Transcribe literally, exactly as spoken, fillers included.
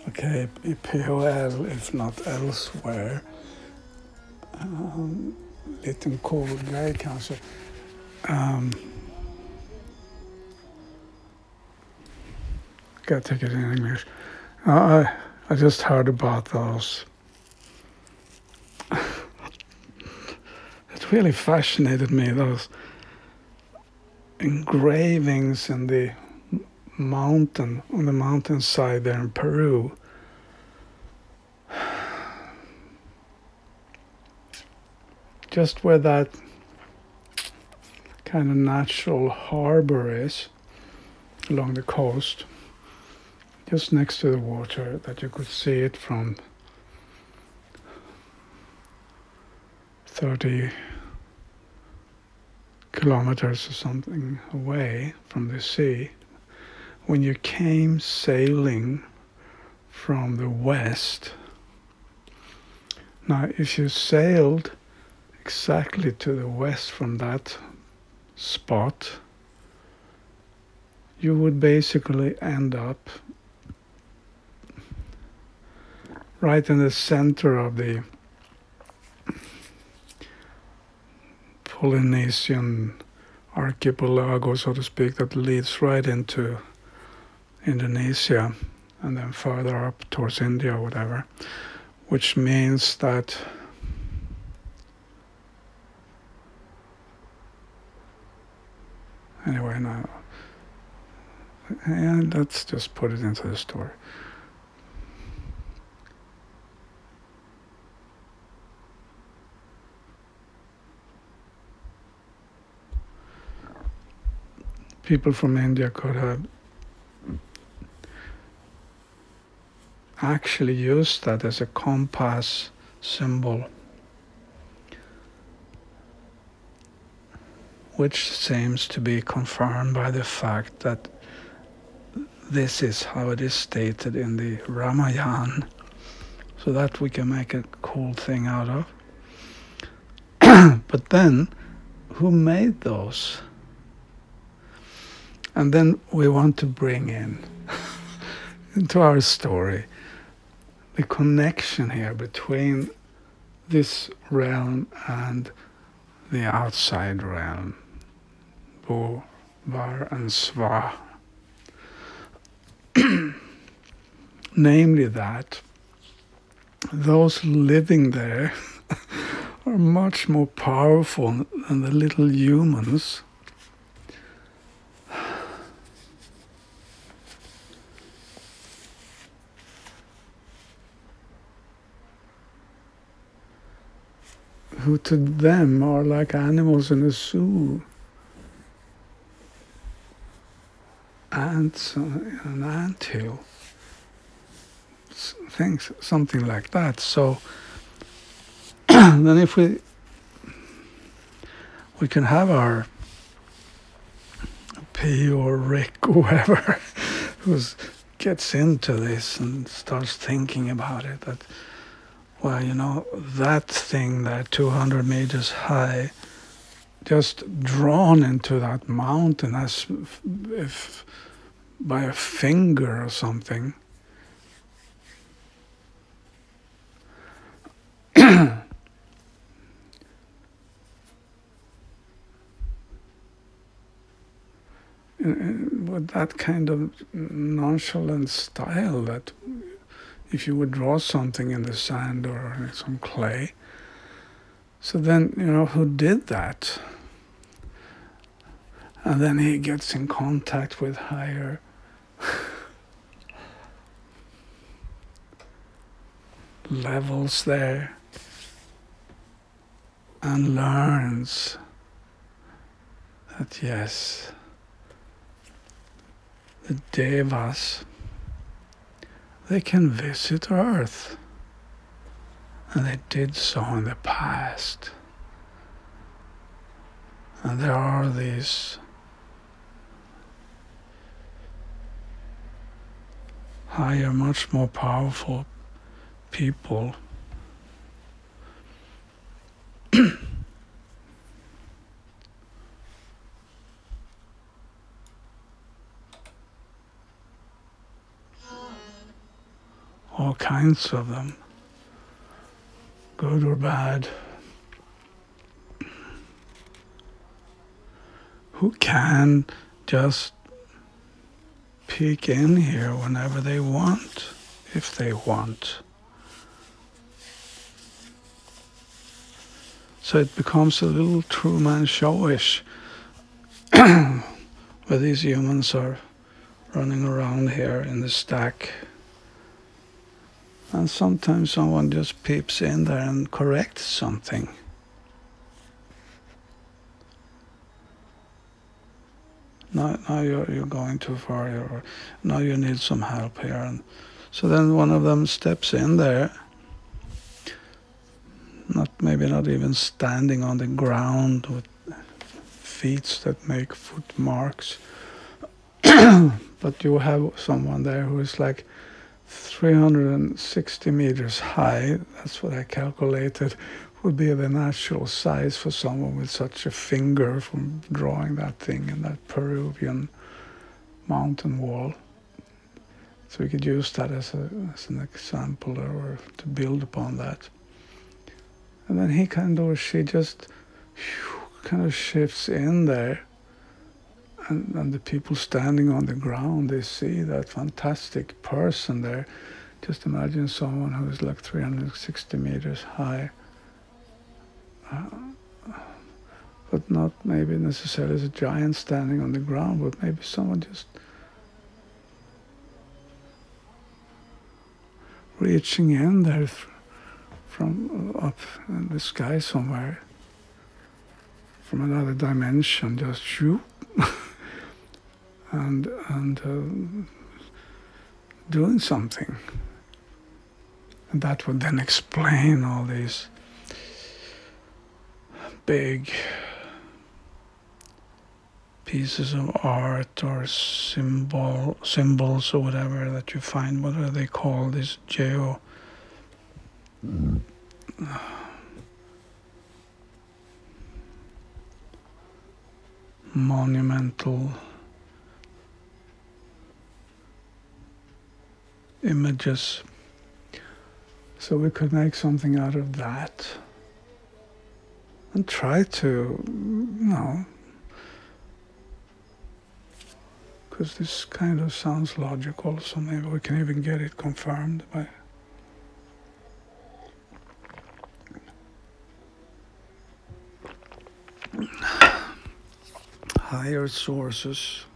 Okay, i P H L if not elsewhere. Um, liten cool grej kanske. Um, gotta take it in English. Uh, I, I just heard about those. It really fascinated me, those engravings in the mountain, on the mountainside there in Peru. Just where that kind of natural harbor is along the coast, just next to the water, that you could see it from thirty kilometers or something away from the sea. When you came sailing from the west, now if you sailed exactly to the west from that spot, you would basically end up right in the center of the Polynesian archipelago, so to speak, that leads right into Indonesia and then further up towards India or whatever, which means that anyway, now, and let's just put it into the story. People from India could have actually used that as a compass symbol, which seems to be confirmed by the fact that this is how it is stated in the Ramayana, so that we can make a cool thing out of. But then, who made those? And then we want to bring in into our story the connection here between this realm and the outside realm, Bo, Var and Sva. Namely that those living there are much more powerful than the little humans. Who to them are like animals in a zoo. Ants in an anthill. Things, something like that. So then if we we can have our P or Rick or whoever who gets into this and starts thinking about it, that, well, you know, that thing that two hundred meters high, just drawn into that mountain as if by a finger or something. With that kind of nonchalant style, that if you would draw something in the sand or in some clay, so then, you know, who did that? And then he gets in contact with higher levels there and learns that, yes, the devas, they can visit Earth. And they did so in the past. And there are these higher, much more powerful people all kinds of them, good or bad, who can just peek in here whenever they want, if they want. So it becomes a little Truman Showish, where these humans are running around here in the stack. And sometimes someone just peeps in there and corrects something. Now, now you're, you're going too far here, or now you need some help here. And so then one of them steps in there, not maybe not even standing on the ground with feet that make foot marks, but you have someone there who is like three hundred sixty meters high. That's what I calculated would be the natural size for someone with such a finger from drawing that thing in that Peruvian mountain wall. So we could use that as, a, as an example or to build upon that. And then he kind of, or she just whew, kind of shifts in there. And, and the people standing on the ground, they see that fantastic person there. Just imagine someone who is like three hundred sixty meters high. Uh, but not maybe necessarily as a giant standing on the ground, but maybe someone just reaching in there th- from up in the sky somewhere, from another dimension, just shoot. and and uh, doing something. And that would then explain all these big pieces of art or symbol symbols or whatever that you find. What are they called? These geo mm. monumental images. So we could make something out of that and try to, you know, because this kind of sounds logical, so maybe we can even get it confirmed by higher sources.